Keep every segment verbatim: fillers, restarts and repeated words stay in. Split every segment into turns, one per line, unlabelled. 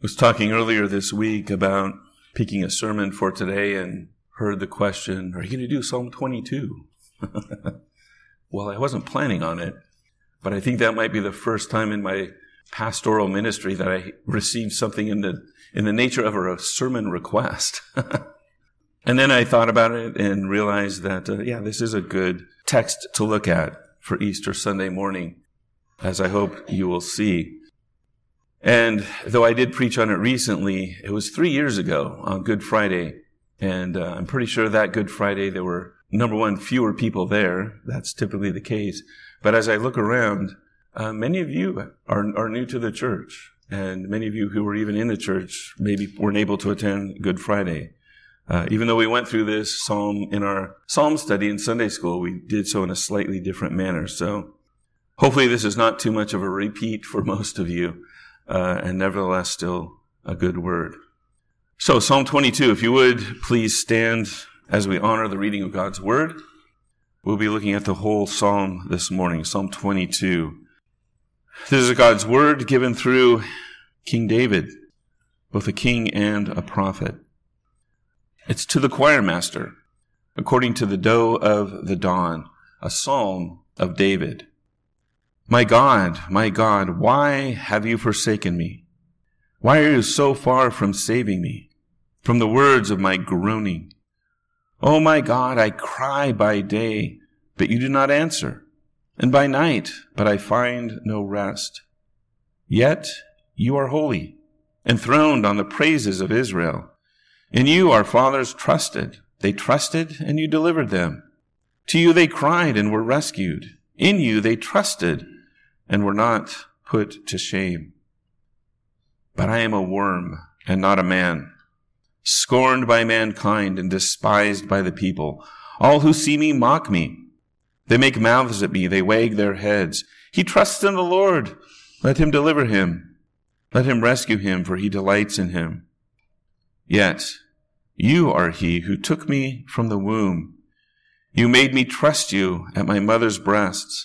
was talking earlier this week about picking a sermon for today and heard the question, are you going to do Psalm twenty-two? Well, I wasn't planning on it, but I think that might be the first time in my pastoral ministry that I received something in the in the nature of a sermon request. And then I thought about it and realized that, uh, yeah, this is a good text to look at for Easter Sunday morning, as I hope you will see. And though I did preach on it recently, it was three years ago on Good Friday. And uh, I'm pretty sure that Good Friday there were, number one, fewer people there. That's typically the case. But as I look around, uh, many of you are, are new to the church. And many of you who were even in the church maybe weren't able to attend Good Friday. Uh, even though we went through this psalm in our psalm study in Sunday school, we did so in a slightly different manner. So hopefully this is not too much of a repeat for most of you. Uh, and nevertheless, still a good word. So Psalm twenty-two, if you would, please stand as we honor the reading of God's word. We'll be looking at the whole psalm this morning, Psalm twenty-two. This is God's word given through King David, both a king and a prophet. It's to the choir master, according to the doe of the dawn, a psalm of David. My God, my God, why have you forsaken me? Why are you so far from saving me, from the words of my groaning? Oh, my God, I cry by day, but you do not answer, and by night, but I find no rest. Yet you are holy, enthroned on the praises of Israel. In you our fathers trusted. They trusted, and you delivered them. To you they cried and were rescued. In you they trusted and were not put to shame. But I am a worm and not a man, scorned by mankind and despised by the people. All who see me mock me. They make mouths at me. They wag their heads. He trusts in the Lord. Let him deliver him. Let him rescue him, for he delights in him. Yet you are he who took me from the womb. You made me trust you at my mother's breasts.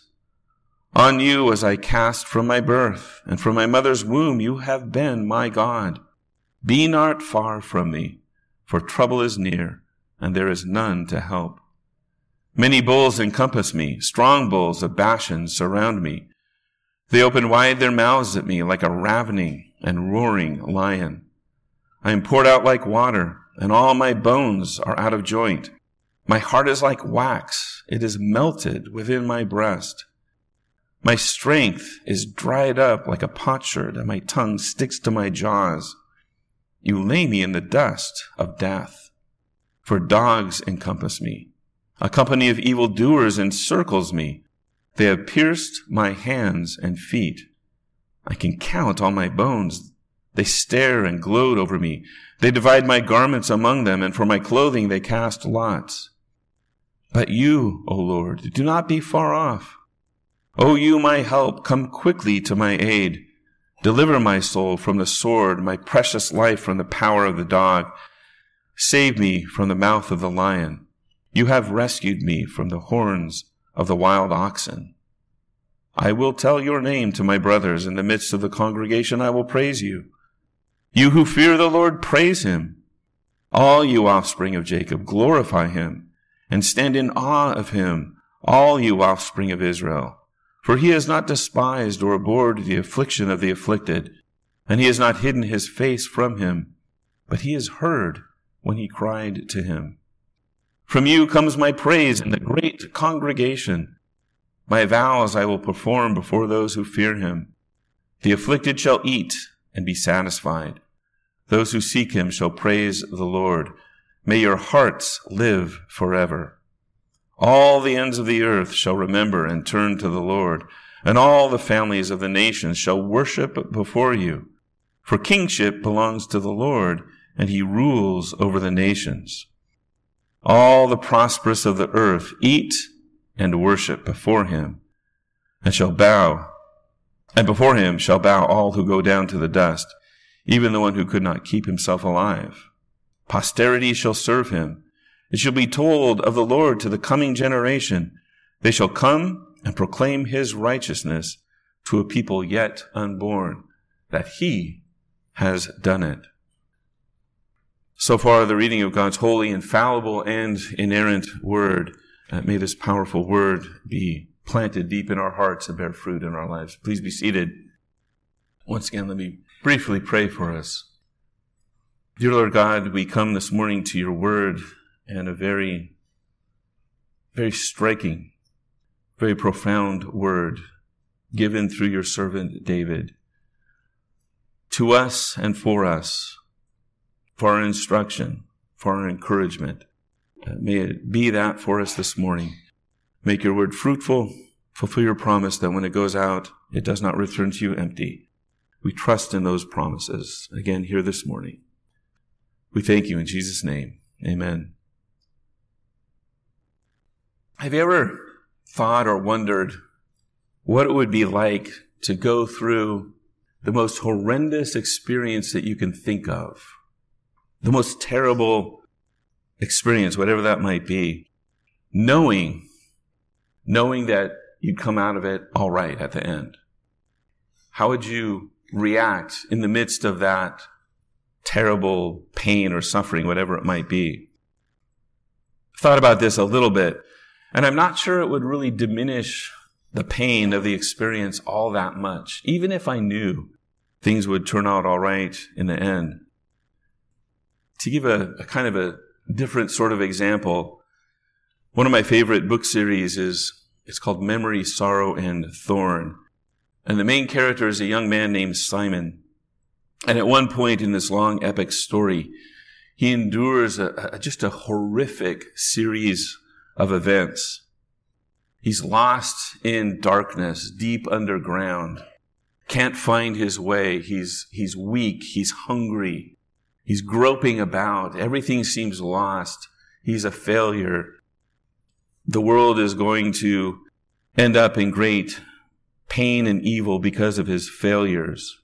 On you was I cast from my birth, and from my mother's womb you have been my God. Be not far from me, for trouble is near, and there is none to help. Many bulls encompass me, strong bulls of Bashan surround me. They open wide their mouths at me like a ravening and roaring lion. I am poured out like water, and all my bones are out of joint. My heart is like wax. It is melted within my breast. My strength is dried up like a potsherd, and my tongue sticks to my jaws. You lay me in the dust of death, for dogs encompass me. A company of evildoers encircles me. They have pierced my hands and feet. I can count all my bones. They stare and gloat over me. They divide my garments among them, and for my clothing they cast lots. But you, O Lord, do not be far off. O you, my help, come quickly to my aid. Deliver my soul from the sword, my precious life from the power of the dog. Save me from the mouth of the lion. You have rescued me from the horns of the wild oxen. I will tell your name to my brothers. In the midst of the congregation I will praise you. You who fear the Lord, praise him. All you offspring of Jacob, glorify him, and stand in awe of him, all you offspring of Israel. For he has not despised or abhorred the affliction of the afflicted, and he has not hidden his face from him, but he has heard when he cried to him. From you comes my praise in the great congregation. My vows I will perform before those who fear him. The afflicted shall eat and be satisfied. Those who seek him shall praise the Lord. May your hearts live forever. All the ends of the earth shall remember and turn to the Lord, and all the families of the nations shall worship before you. For kingship belongs to the Lord, and he rules over the nations. All the prosperous of the earth eat and worship before him, and shall bow, and before him shall bow all who go down to the dust, even the one who could not keep himself alive. Posterity shall serve him. It shall be told of the Lord to the coming generation. They shall come and proclaim his righteousness to a people yet unborn, that he has done it. So far, the reading of God's holy, infallible, and inerrant word. Uh, may this powerful word be planted deep in our hearts and bear fruit in our lives. Please be seated. Once again, let me briefly pray for us. Dear Lord God, we come this morning to your word and a very, very striking, very profound word given through your servant David to us and for us, for our instruction, for our encouragement. Uh, may it be that for us this morning. Make your word fruitful, fulfill your promise that when it goes out, it does not return to you empty. We trust in those promises again here this morning. We thank you in Jesus' name. Amen. Have you ever thought or wondered what it would be like to go through the most horrendous experience that you can think of? The most terrible experience, whatever that might be, knowing, knowing that you'd come out of it all right at the end. How would you react in the midst of that terrible pain or suffering, whatever it might be? I've thought about this a little bit, and I'm not sure it would really diminish the pain of the experience all that much, even if I knew things would turn out all right in the end. To give a, a kind of a different sort of example, one of my favorite book series is, it's called Memory, Sorrow, and Thorn. And the main character is a young man named Simon. And at one point in this long epic story, he endures a, a, just a horrific series of events. He's lost in darkness, deep underground, can't find his way. He's, he's weak. He's hungry. He's groping about. Everything seems lost. He's a failure. The world is going to end up in great pain and evil because of his failures.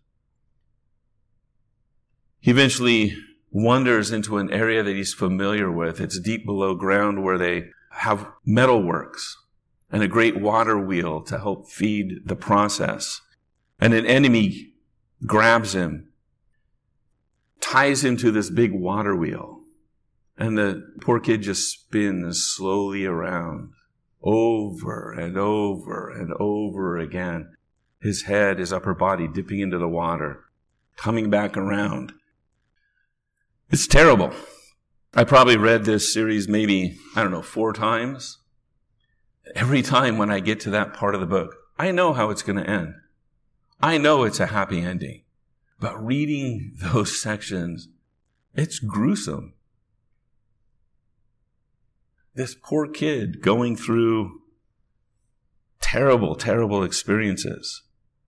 He eventually wanders into an area that he's familiar with. It's deep below ground where they have metalworks and a great water wheel to help feed the process. And an enemy grabs him, ties him to this big water wheel, and the poor kid just spins slowly around, over and over and over again. His head, his upper body dipping into the water, coming back around. It's terrible. I probably read this series maybe, I don't know, four times. Every time when I get to that part of the book, I know how it's going to end. I know it's a happy ending. But reading those sections, it's gruesome. This poor kid going through terrible, terrible experiences.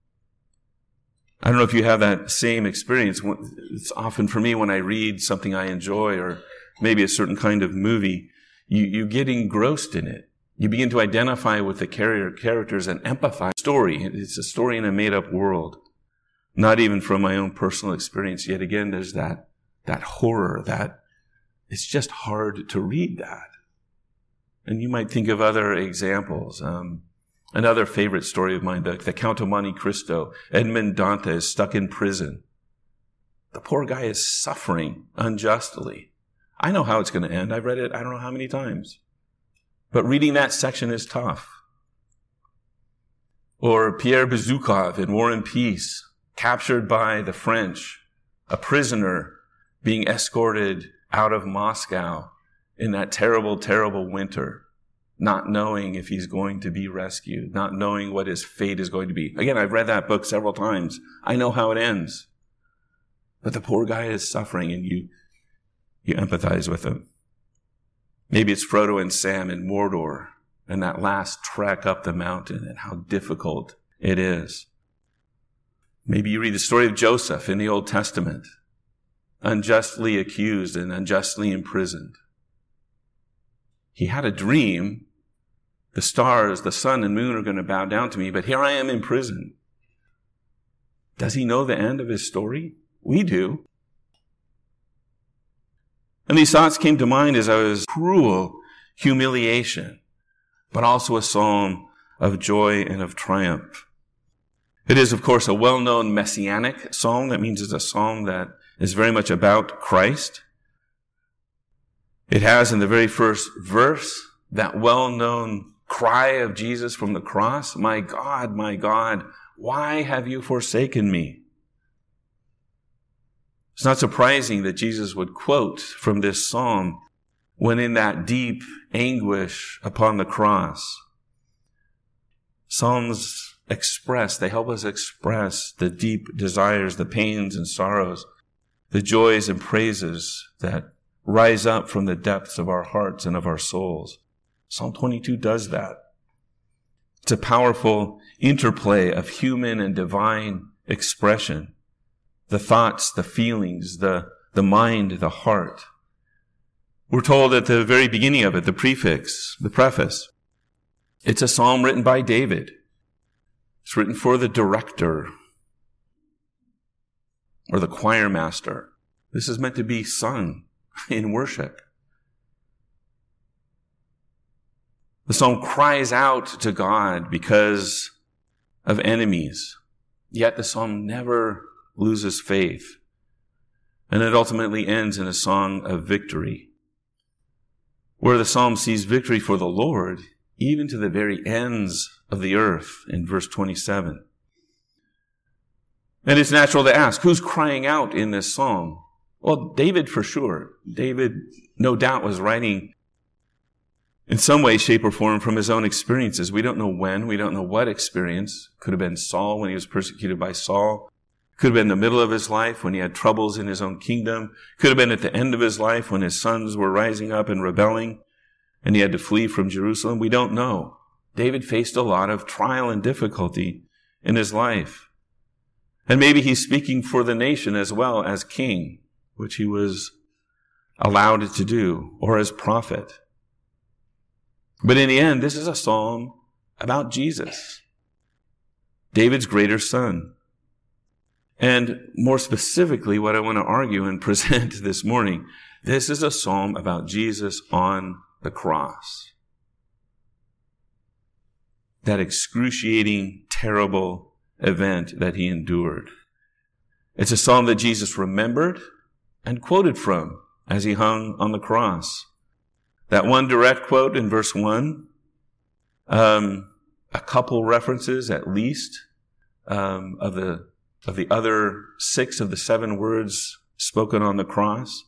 I don't know if you have that same experience. It's often for me when I read something I enjoy or maybe a certain kind of movie, you, you get engrossed in it. You begin to identify with the characters and empathize. Story. It's a story in a made-up world. Not even from my own personal experience. Yet again, there's that, that horror, that it's just hard to read that. And you might think of other examples. Um, another favorite story of mine, the, the Count of Monte Cristo. Edmond Dante is stuck in prison. The poor guy is suffering unjustly. I know how it's going to end. I've read it I don't know how many times. But reading that section is tough. Or Pierre Bezukhov in War and Peace, captured by the French, a prisoner being escorted out of Moscow in that terrible, terrible winter, not knowing if he's going to be rescued, not knowing what his fate is going to be. Again, I've read that book several times. I know how it ends. But the poor guy is suffering, and you, you empathize with him. Maybe it's Frodo and Sam in Mordor, and that last trek up the mountain and how difficult it is. Maybe you read the story of Joseph in the Old Testament, unjustly accused and unjustly imprisoned. He had a dream. The stars, the sun and moon are going to bow down to me, but here I am in prison. Does he know the end of his story? We do. And these thoughts came to mind as I was cruel humiliation, but also a psalm of joy and of triumph. It is, of course, a well-known messianic psalm. That means it's a psalm that is very much about Christ. It has in the very first verse that well-known cry of Jesus from the cross, "My God, my God, why have you forsaken me?" It's not surprising that Jesus would quote from this psalm when in that deep anguish upon the cross. Psalms express, they help us express the deep desires, the pains and sorrows, the joys and praises that rise up from the depths of our hearts and of our souls. Psalm twenty-two does that. It's a powerful interplay of human and divine expression. The thoughts, the feelings, the, the mind, the heart. We're told at the very beginning of it, the prefix, the preface, it's a psalm written by David. It's written for the director or the choir master. This is meant to be sung in worship. The psalm cries out to God because of enemies, yet the psalm never loses faith. And it ultimately ends in a song of victory, where the psalm sees victory for the Lord, even to the very ends of the earth, in verse twenty-seven. And it's natural to ask, who's crying out in this psalm? Well, David for sure. David, no doubt, was writing in some way, shape, or form from his own experiences. We don't know when. We don't know what experience. Could have been Saul when he was persecuted by Saul. Could have been in the middle of his life when he had troubles in his own kingdom. Could have been at the end of his life when his sons were rising up and rebelling and he had to flee from Jerusalem. We don't know. David faced a lot of trial and difficulty in his life. And maybe he's speaking for the nation as well as king, which he was allowed to do, or as prophet. But in the end, this is a psalm about Jesus, David's greater son. And more specifically, what I want to argue and present this morning, this is a psalm about Jesus on the cross. That excruciating, terrible event that he endured. It's a psalm that Jesus remembered and quoted from as he hung on the cross. That one direct quote in verse one, um, a couple references at least um, of the of the other six of the seven words spoken on the cross.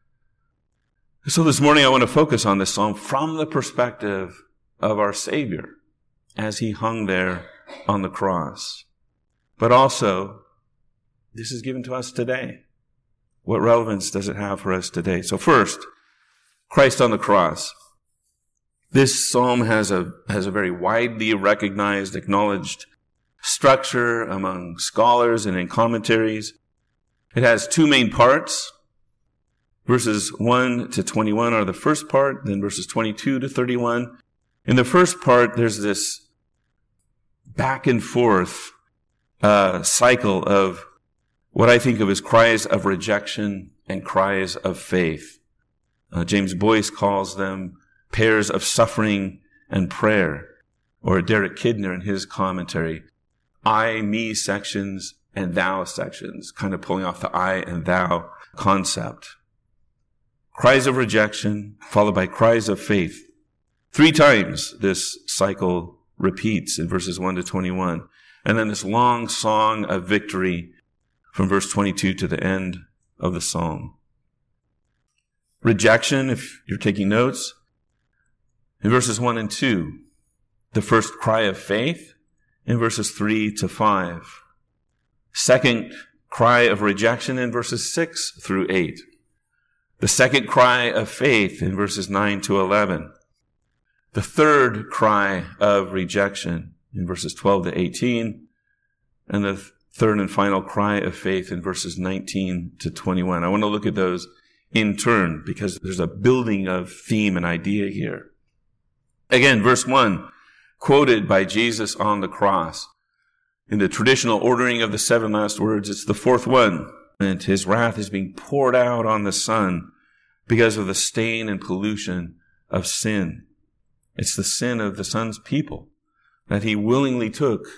So this morning I want to focus on this psalm from the perspective of our Savior as he hung there on the cross. But also, this is given to us today. What relevance does it have for us today? So first, Christ on the cross. This psalm has a, has a very widely recognized, acknowledged structure among scholars and in commentaries. It has two main parts. Verses one to twenty-one are the first part, then verses twenty-two to thirty-one. In the first part, there's this back and forth uh, cycle of what I think of as cries of rejection and cries of faith. Uh, James Boyce calls them pairs of suffering and prayer, or Derek Kidner in his commentary, I, me sections and thou sections, kind of pulling off the I and thou concept. Cries of rejection followed by cries of faith. Three times this cycle repeats in verses one to twenty-one. And then this long song of victory from verse twenty-two to the end of the psalm. Rejection, if you're taking notes, in verses one and two. The first cry of faith in verses three to five. Second cry of rejection in verses six through eight. The second cry of faith in verses nine to eleven. The third cry of rejection in verses twelve to eighteen. And the third and final cry of faith in verses nineteen to twenty-one. I want to look at those in turn because there's a building of theme and idea here. Again, verse one, quoted by Jesus on the cross. In the traditional ordering of the seven last words, it's the fourth one. And his wrath is being poured out on the Son because of the stain and pollution of sin. It's the sin of the Son's people that he willingly took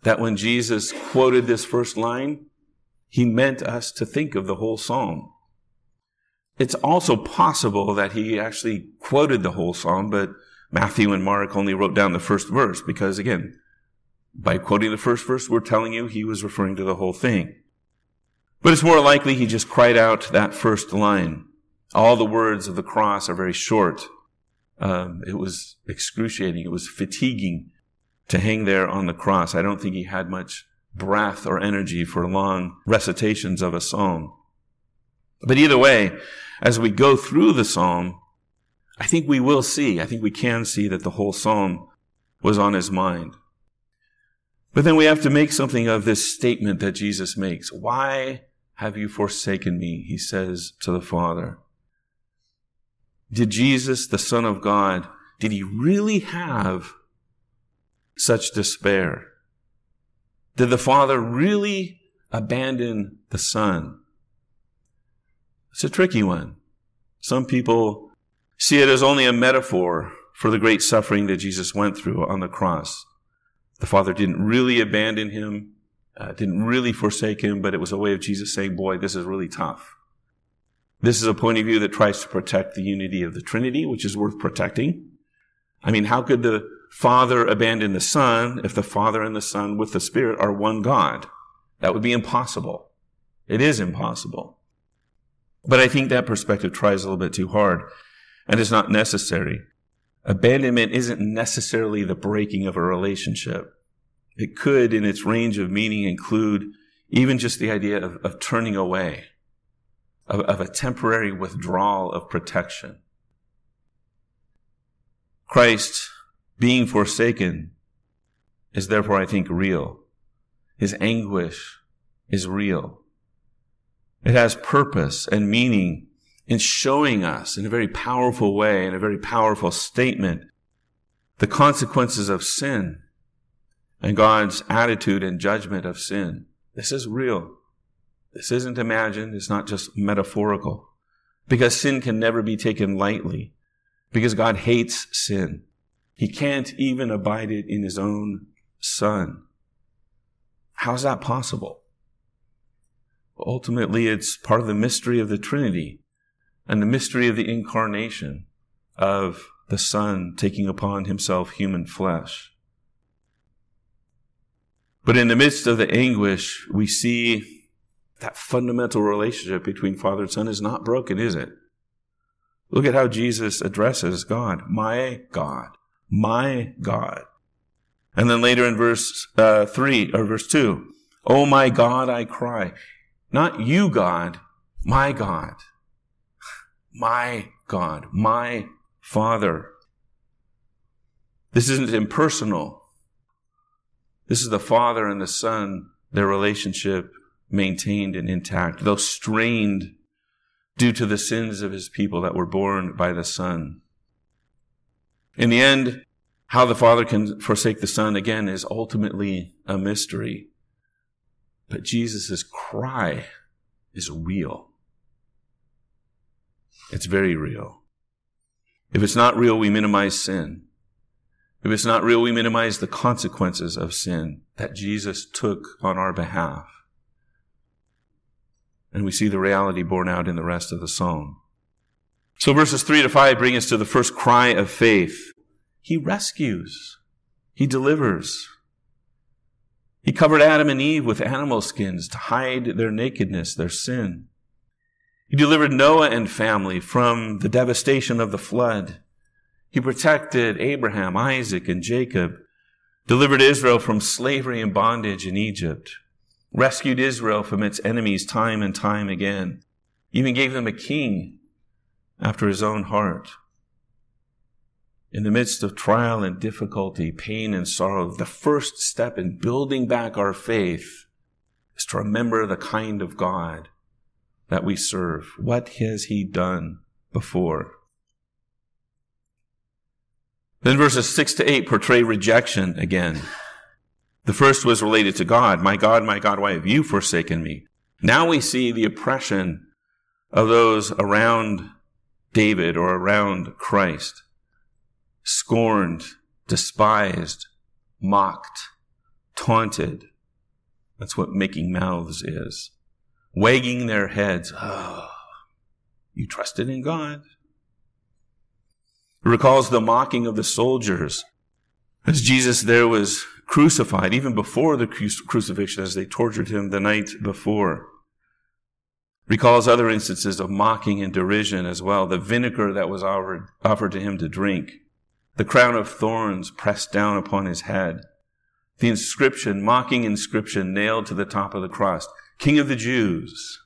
that when Jesus quoted this first line, he meant us to think of the whole psalm. It's also possible that he actually quoted the whole psalm, but Matthew and Mark only wrote down the first verse because, again, by quoting the first verse, we're telling you he was referring to the whole thing. But it's more likely he just cried out that first line. All the words of the cross are very short. Um, it was excruciating. It was fatiguing to hang there on the cross. I don't think he had much breath or energy for long recitations of a psalm. But either way, as we go through the psalm, I think we will see, I think we can see that the whole psalm was on his mind. But then we have to make something of this statement that Jesus makes. Why have you forsaken me? He says to the Father. Did Jesus, the Son of God, did he really have such despair? Did the Father really abandon the Son? It's a tricky one. Some people see it as only a metaphor for the great suffering that Jesus went through on the cross. The Father didn't really abandon him, uh, didn't really forsake him, but it was a way of Jesus saying, boy, this is really tough. This is a point of view that tries to protect the unity of the Trinity, which is worth protecting. I mean, how could the Father abandon the Son if the Father and the Son with the Spirit are one God? That would be impossible. It is impossible. But I think that perspective tries a little bit too hard, and it's not necessary. Abandonment isn't necessarily the breaking of a relationship. It could, in its range of meaning, include even just the idea of, of turning away, of, of a temporary withdrawal of protection. Christ being forsaken is therefore, I think, real. His anguish is real. It has purpose and meaning in showing us in a very powerful way, in a very powerful statement, the consequences of sin and God's attitude and judgment of sin. This is real. This isn't imagined. It's not just metaphorical. Because sin can never be taken lightly. Because God hates sin. He can't even abide it in his own Son. How is that possible? Well, ultimately, it's part of the mystery of the Trinity and the mystery of the incarnation of the Son taking upon himself human flesh. But in the midst of the anguish, we see that fundamental relationship between Father and Son is not broken, is it? Look at how Jesus addresses God. My God, my God. And then later in verse uh, three, or verse two, oh my God, I cry. Not you, God, my God. My God, my Father. This isn't impersonal. This is the Father and the Son, their relationship maintained and intact, though strained due to the sins of his people that were borne by the Son. In the end, how the Father can forsake the Son, again, is ultimately a mystery. But Jesus' cry is real. It's very real. If it's not real, we minimize sin. If it's not real, we minimize the consequences of sin that Jesus took on our behalf. And we see the reality borne out in the rest of the psalm. So verses three to five bring us to the first cry of faith. He rescues. He delivers. He covered Adam and Eve with animal skins to hide their nakedness, their sin. He delivered Noah and family from the devastation of the flood. He protected Abraham, Isaac, and Jacob, delivered Israel from slavery and bondage in Egypt, rescued Israel from its enemies time and time again, even gave them a king after his own heart. In the midst of trial and difficulty, pain and sorrow, the first step in building back our faith is to remember the kind of God that we serve. What has he done before? Then verses six to eight portray rejection again. The first was related to God. My God, my God, why have you forsaken me? Now we see the oppression of those around David or around Christ. Scorned, despised, mocked, taunted. That's what making mouths is. Wagging their heads. Oh, you trusted in God. It recalls the mocking of the soldiers as Jesus there was crucified, even before the crucifixion, as they tortured him the night before. Recalls other instances of mocking and derision as well. The vinegar that was offered, offered to him to drink. The crown of thorns pressed down upon his head. The inscription, mocking inscription, nailed to the top of the cross. King of the Jews.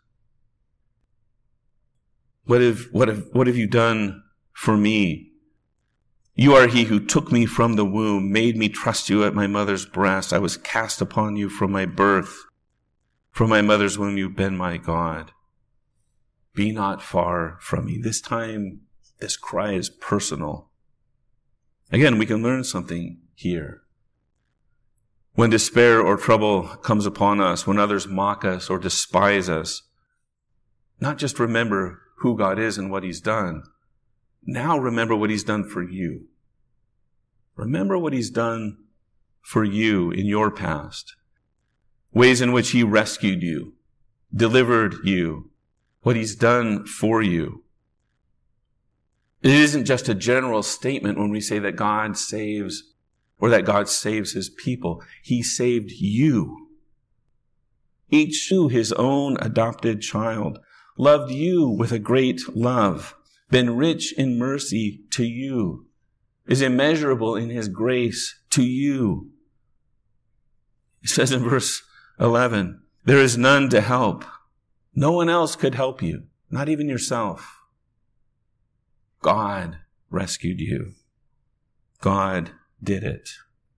What have, what have, what have you done for me? You are he who took me from the womb, made me trust you at my mother's breast. I was cast upon you from my birth. From my mother's womb you've been my God. Be not far from me. This time, this cry is personal. Again, we can learn something here. When despair or trouble comes upon us, when others mock us or despise us, not just remember who God is and what he's done. Now remember what he's done for you. Remember what he's done for you in your past. Ways in which he rescued you, delivered you, what he's done for you. It isn't just a general statement when we say that God saves or that God saves his people. He saved you. Each to his own adopted child, loved you with a great love, been rich in mercy to you, is immeasurable in his grace to you. It says in verse eleven, there is none to help. No one else could help you, not even yourself. God rescued you. God did it.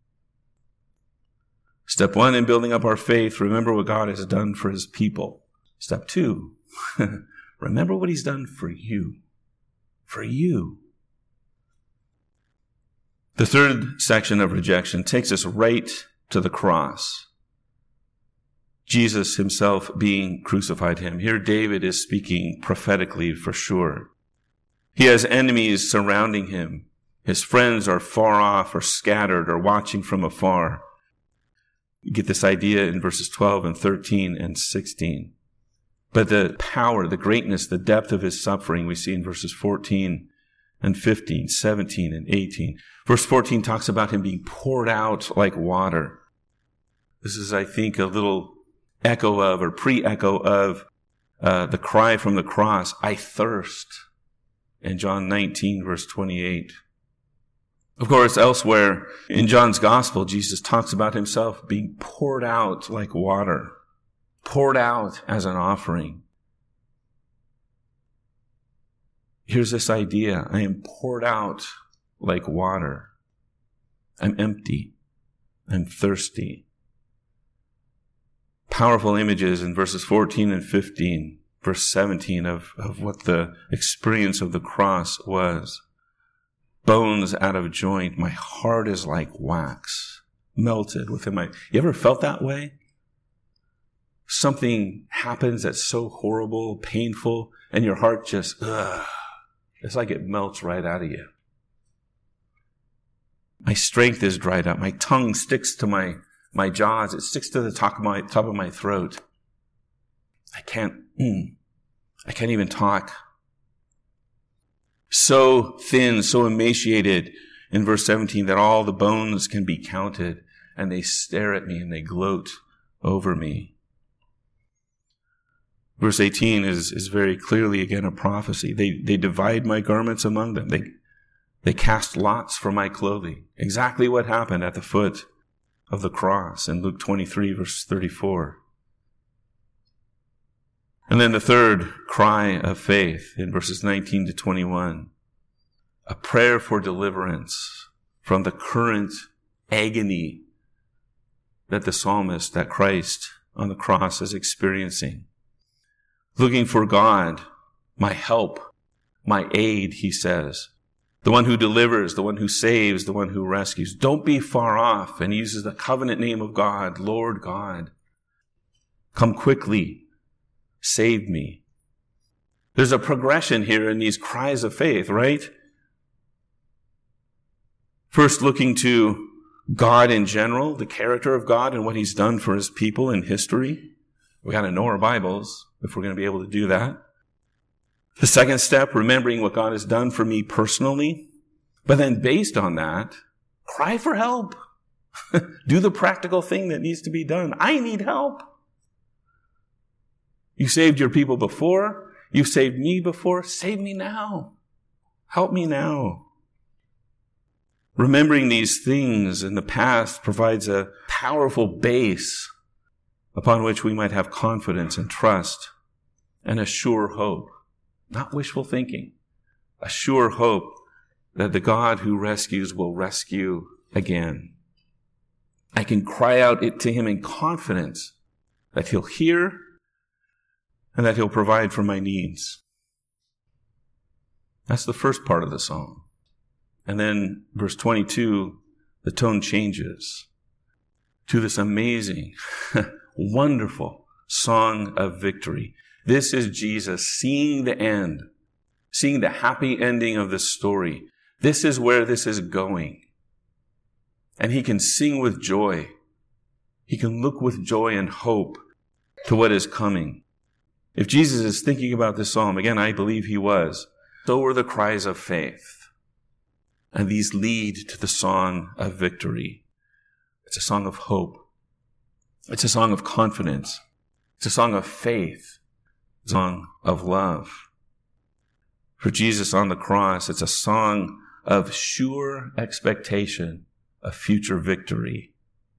Step one in building up our faith, remember what God has done for his people. Step two, remember what he's done for you. For you. The third section of rejection takes us right to the cross. Jesus himself being crucified him. Here David is speaking prophetically for sure. He has enemies surrounding him. His friends are far off or scattered or watching from afar. You get this idea in verses twelve and thirteen and sixteen. But the power, the greatness, the depth of his suffering we see in verses fourteen and fifteen, seventeen and eighteen. Verse fourteen talks about him being poured out like water. This is, I think, a little echo of or pre-echo of uh, the cry from the cross, I thirst, in John nineteen, verse twenty-eight. Of course, elsewhere in John's gospel, Jesus talks about himself being poured out like water, poured out as an offering. Here's this idea. I am poured out like water. I'm empty. I'm thirsty. Powerful images in verses fourteen and fifteen, verse seventeen of, of what the experience of the cross was. Bones out of joint. My heart is like wax, melted within my... You ever felt that way? Something happens that's so horrible, painful, and your heart just, ugh, it's like it melts right out of you. My strength is dried up. My tongue sticks to my, my jaws. It sticks to the top of my, top of my throat. I can't, mm, I can't even talk. So thin, so emaciated in verse seventeen that all the bones can be counted, and they stare at me and they gloat over me. Verse eighteen is, is very clearly again a prophecy. They, they divide my garments among them. They, they cast lots for my clothing. Exactly what happened at the foot of the cross in Luke twenty-three, verse thirty-four. And then the third cry of faith in verses nineteen to twenty-one. A prayer for deliverance from the current agony that the psalmist, that Christ on the cross is experiencing. Looking for God, my help, my aid, he says. The one who delivers, the one who saves, the one who rescues. Don't be far off. And he uses the covenant name of God, Lord God. Come quickly. Save me. There's a progression here in these cries of faith, right? First looking to God in general, the character of God and what he's done for his people in history. We got to know our Bibles if we're going to be able to do that. The second step, remembering what God has done for me personally. But then based on that, cry for help. Do the practical thing that needs to be done. I need help. You saved your people before. You've saved me before. Save me now. Help me now. Remembering these things in the past provides a powerful base upon which we might have confidence and trust and a sure hope. Not wishful thinking. A sure hope that the God who rescues will rescue again. I can cry out it to him in confidence that he'll hear and that he'll provide for my needs. That's the first part of the song. And then verse twenty-two, the tone changes to this amazing, wonderful song of victory. This is Jesus seeing the end, seeing the happy ending of the story. This is where this is going. And he can sing with joy. He can look with joy and hope to what is coming. If Jesus is thinking about this psalm, again, I believe he was, so were the cries of faith. And these lead to the song of victory. It's a song of hope. It's a song of confidence. It's a song of faith. It's a song of love. For Jesus on the cross, it's a song of sure expectation of future victory.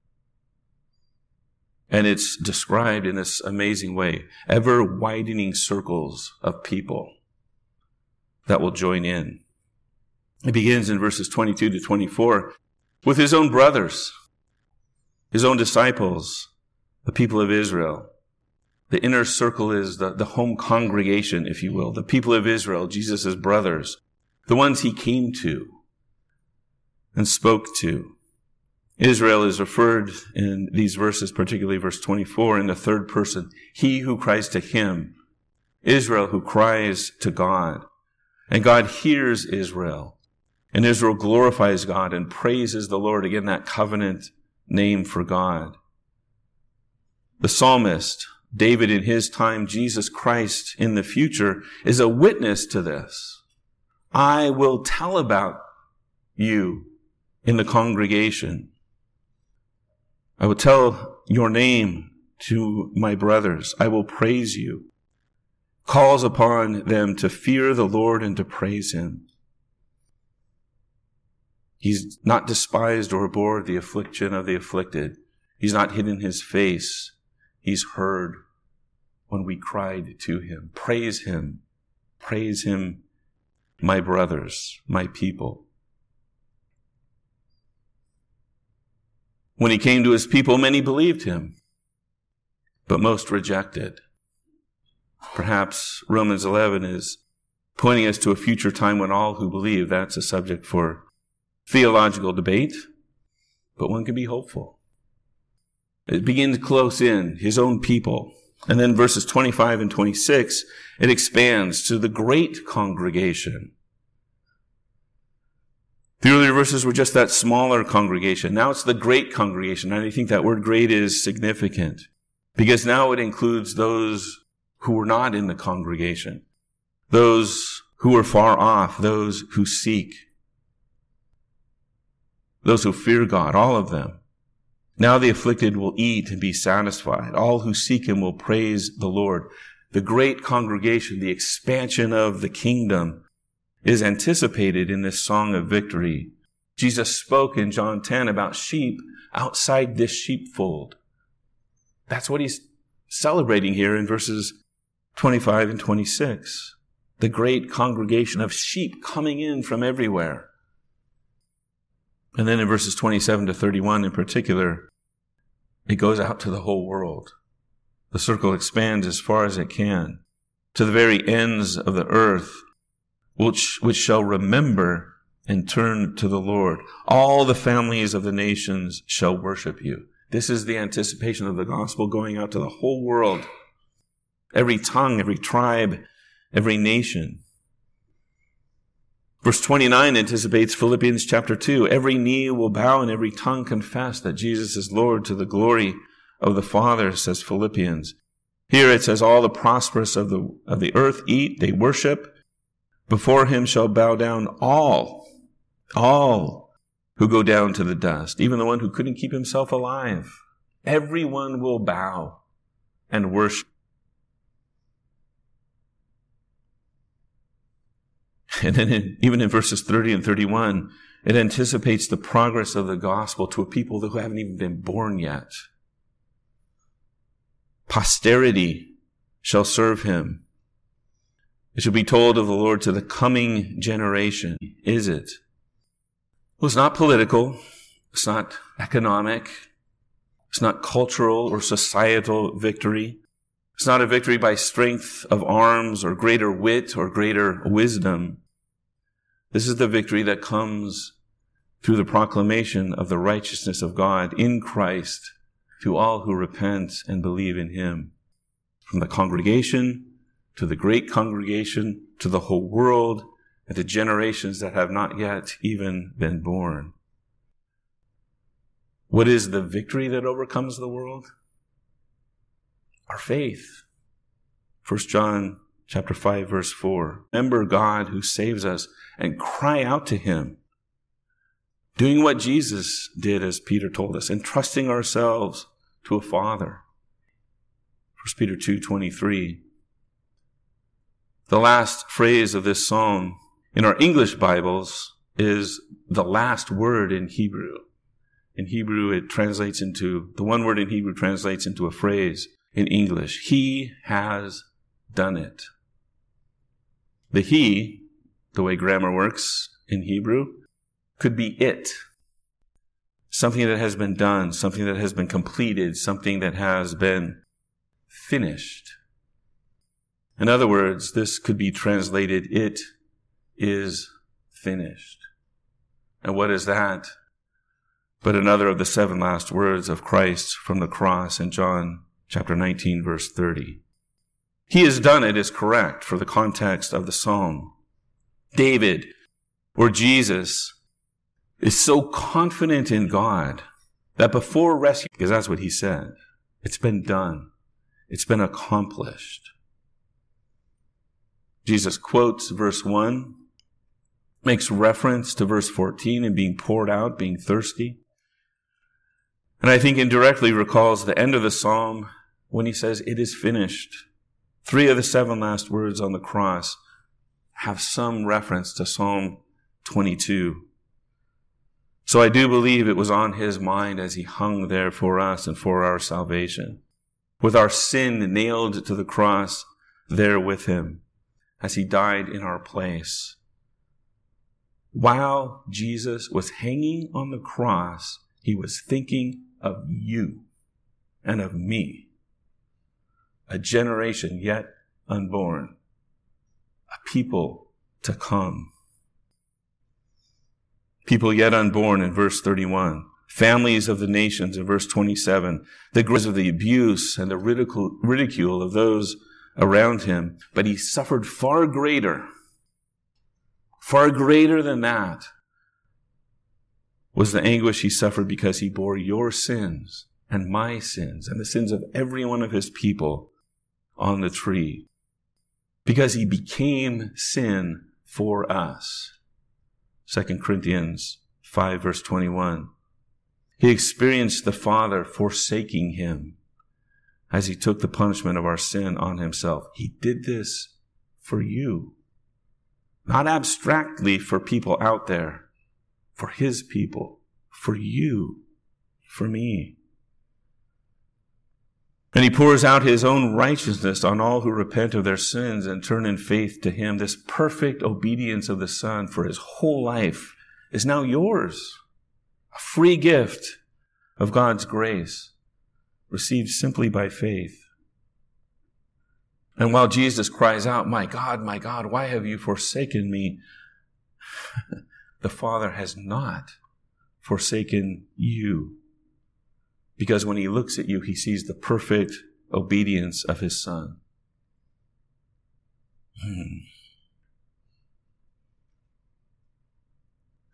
And it's described in this amazing way. Ever widening circles of people that will join in. It begins in verses twenty-two to twenty-four with his own brothers, his own disciples, the people of Israel. The inner circle is the, the home congregation, if you will, the people of Israel, Jesus' brothers, the ones he came to and spoke to. Israel is referred in these verses, particularly verse twenty-four, in the third person. He who cries to him. Israel who cries to God. And God hears Israel. And Israel glorifies God and praises the Lord. Again, that covenant name for God. The psalmist, David in his time, Jesus Christ in the future, is a witness to this. I will tell about you in the congregation. I will tell your name to my brothers. I will praise you. Calls upon them to fear the Lord and to praise him. He's not despised or abhorred the affliction of the afflicted. He's not hidden his face. He's heard when we cried to him. Praise him. Praise him, my brothers, my people. When he came to his people, many believed him, but most rejected. Perhaps Romans eleven is pointing us to a future time when all who believe, that's a subject for theological debate, but one can be hopeful. It begins close in, his own people. And then verses twenty-five and twenty-six, it expands to the great congregation. The earlier verses were just that smaller congregation. Now it's the great congregation. And I think that word great is significant because now it includes those who were not in the congregation, those who are far off, those who seek, those who fear God, all of them. Now the afflicted will eat and be satisfied. All who seek him will praise the Lord. The great congregation, the expansion of the kingdom is anticipated in this song of victory. Jesus spoke in John ten about sheep outside this sheepfold. That's what he's celebrating here in verses twenty-five and twenty-six. The great congregation of sheep coming in from everywhere. And then in verses twenty-seven to thirty-one in particular, it goes out to the whole world. The circle expands as far as it can to the very ends of the earth, which, which shall remember and turn to the Lord. All the families of the nations shall worship you. This is the anticipation of the gospel going out to the whole world. Every tongue, every tribe, every nation. Verse twenty-nine anticipates Philippians chapter two. Every knee will bow and every tongue confess that Jesus is Lord to the glory of the Father, says Philippians. Here it says, all the prosperous of the, of the earth eat, they worship. Before him shall bow down all, all who go down to the dust, even the one who couldn't keep himself alive. Everyone will bow and worship. And then in, even in verses thirty and thirty-one, it anticipates the progress of the gospel to a people who haven't even been born yet. Posterity shall serve him. It shall be told of the Lord to the coming generation. Is it? Well, it's not political. It's not economic. It's not cultural or societal victory. It's not a victory by strength of arms or greater wit or greater wisdom. This is the victory that comes through the proclamation of the righteousness of God in Christ to all who repent and believe in him. From the congregation to the great congregation to the whole world and to generations that have not yet even been born. What is the victory that overcomes the world? Our faith. First John chapter five, verse four. Remember God who saves us and cry out to him. Doing what Jesus did, as Peter told us, entrusting ourselves to a Father. First Peter two twenty-three. The last phrase of this psalm in our English Bibles is the last word in Hebrew. In Hebrew, it translates into, the one word in Hebrew translates into a phrase in English. He has done it. The he, the way grammar works in Hebrew, could be it. Something that has been done, something that has been completed, something that has been finished. In other words, this could be translated, it is finished. And what is that? But another of the seven last words of Christ from the cross in John chapter nineteen, verse thirty. He has done it is correct for the context of the psalm. David, or Jesus, is so confident in God that before rescue, because that's what he said, it's been done. It's been accomplished. Jesus quotes verse one, makes reference to verse fourteen and being poured out, being thirsty. And I think indirectly recalls the end of the psalm when he says, it is finished. Three of the seven last words on the cross have some reference to Psalm twenty-two. So I do believe it was on his mind as he hung there for us and for our salvation, with our sin nailed to the cross there with him as he died in our place. While Jesus was hanging on the cross, he was thinking of you and of me, a generation yet unborn, a people to come. People yet unborn in verse thirty-one, families of the nations in verse twenty-seven, the grace of the abuse and the ridicule, ridicule of those around him, but he suffered far greater, far greater than that, was the anguish he suffered because he bore your sins and my sins and the sins of every one of his people on the tree. Because he became sin for us. Second Corinthians five, verse twenty-one. He experienced the Father forsaking him as he took the punishment of our sin on himself. He did this for you. Not abstractly for people out there, for his people, for you, for me. And he pours out his own righteousness on all who repent of their sins and turn in faith to him. This perfect obedience of the Son for his whole life is now yours. A free gift of God's grace, received simply by faith. And while Jesus cries out, my God, my God, why have you forsaken me? The Father has not forsaken you. Because when he looks at you, he sees the perfect obedience of his Son. Hmm.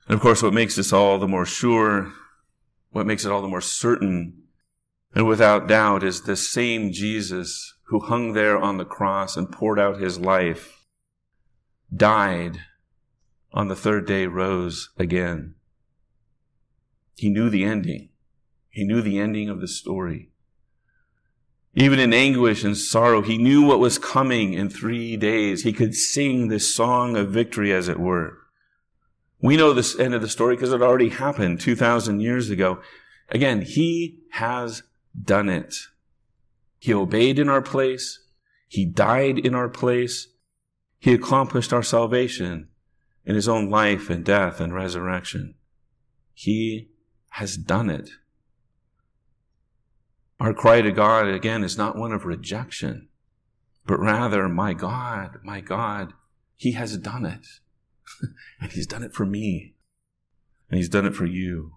And of course, what makes this all the more sure, what makes it all the more certain, and without doubt, is the same Jesus who hung there on the cross and poured out his life, died, on the third day rose again. He knew the ending. He knew the ending of the story. Even in anguish and sorrow, he knew what was coming in three days. He could sing this song of victory, as it were. We know this end of the story because it already happened two thousand years ago. Again, he has done it. He obeyed in our place. He died in our place. He accomplished our salvation in his own life and death and resurrection. He has done it. Our cry to God, again, is not one of rejection, but rather, my God, my God, he has done it. And he's done it for me. And he's done it for you.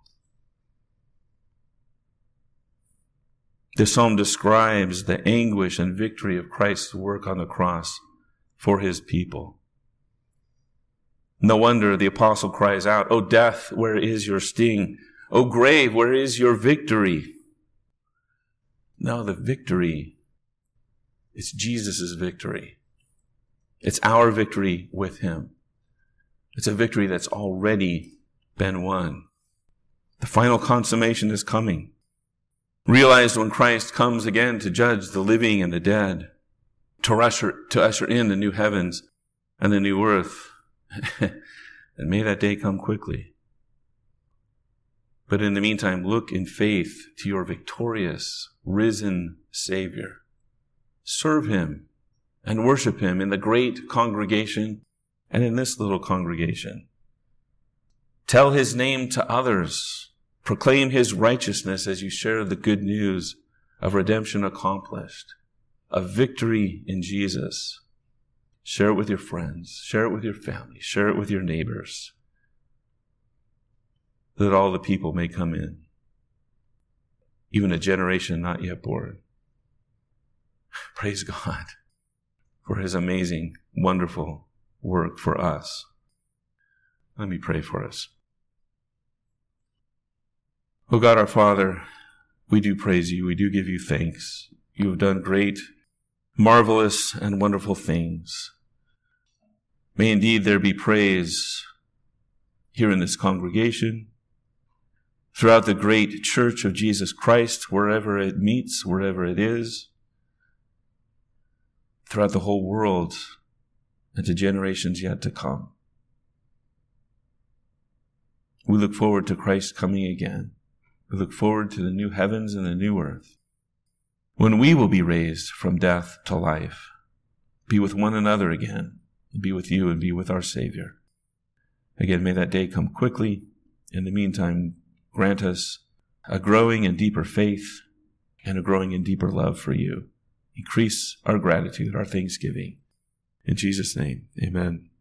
This psalm describes the anguish and victory of Christ's work on the cross for his people. No wonder the apostle cries out, "O death, where is your sting? O grave, where is your victory?" No, the victory, it's Jesus' victory. It's our victory with him. It's a victory that's already been won. The final consummation is coming. Realized when Christ comes again to judge the living and the dead, to usher, to usher in the new heavens and the new earth. And may that day come quickly. But in the meantime, look in faith to your victorious, risen Savior. Serve him and worship him in the great congregation and in this little congregation. Tell his name to others. Proclaim his righteousness as you share the good news of redemption accomplished, of victory in Jesus. Share it with your friends. Share it with your family. Share it with your neighbors, that all the people may come in, even a generation not yet born. Praise God for his amazing, wonderful work for us. Let me pray for us. Oh God, our Father, we do praise you. We do give you thanks. You have done great, marvelous, and wonderful things. May indeed there be praise here in this congregation, throughout the great church of Jesus Christ, wherever it meets, wherever it is, throughout the whole world, and to generations yet to come. We look forward to Christ coming again. We look forward to the new heavens and the new earth, when we will be raised from death to life, be with one another again, and be with you and be with our Savior. Again, may that day come quickly. In the meantime, grant us a growing and deeper faith and a growing and deeper love for you. Increase our gratitude, our thanksgiving. In Jesus' name, amen.